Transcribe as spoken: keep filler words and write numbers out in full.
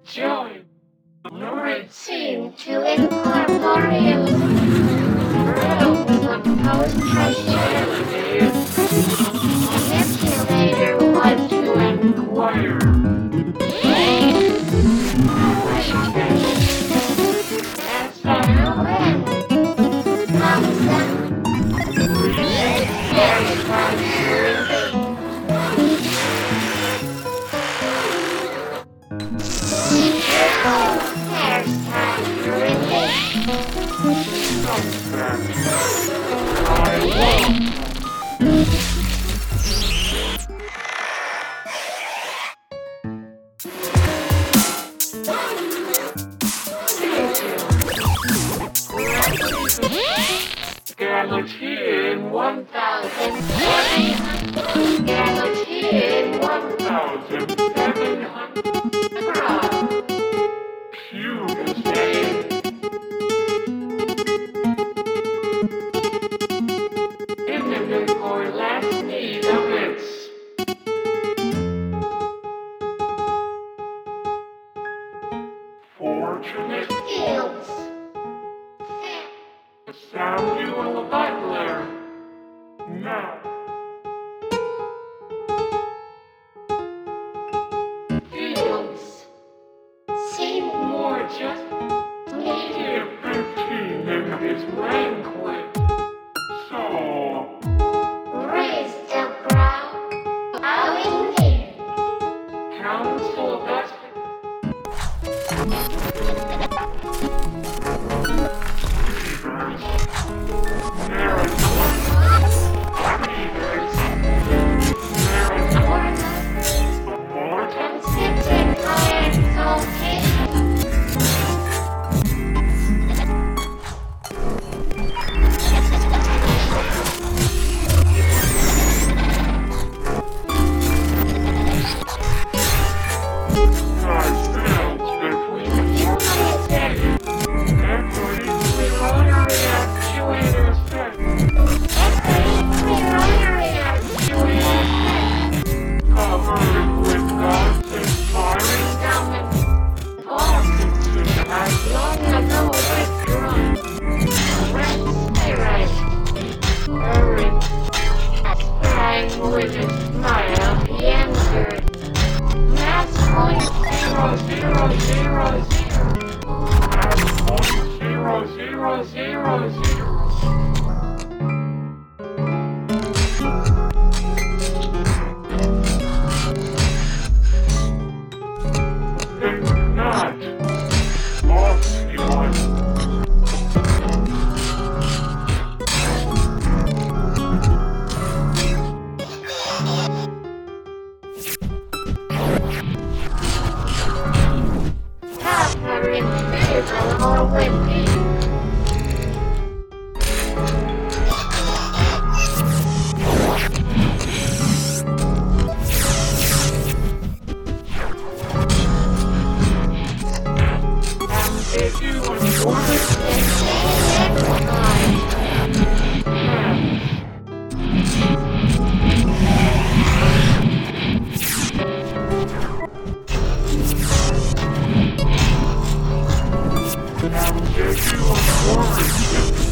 Joy. Lurid seem to incorporeal rooms of post-Christianity. Manipulator want to inquire. S O N. Hamza. Very Galaxy in one thousand seven hundred. Galaxy in one thousand seven hundred. Tuesday. Imminent or last need of its. Fortunate fields. Samuel Butler. Now. Fields seem more just native fifteen in his banquet. So raised a brow, bowing knee. Council best. Now, if you are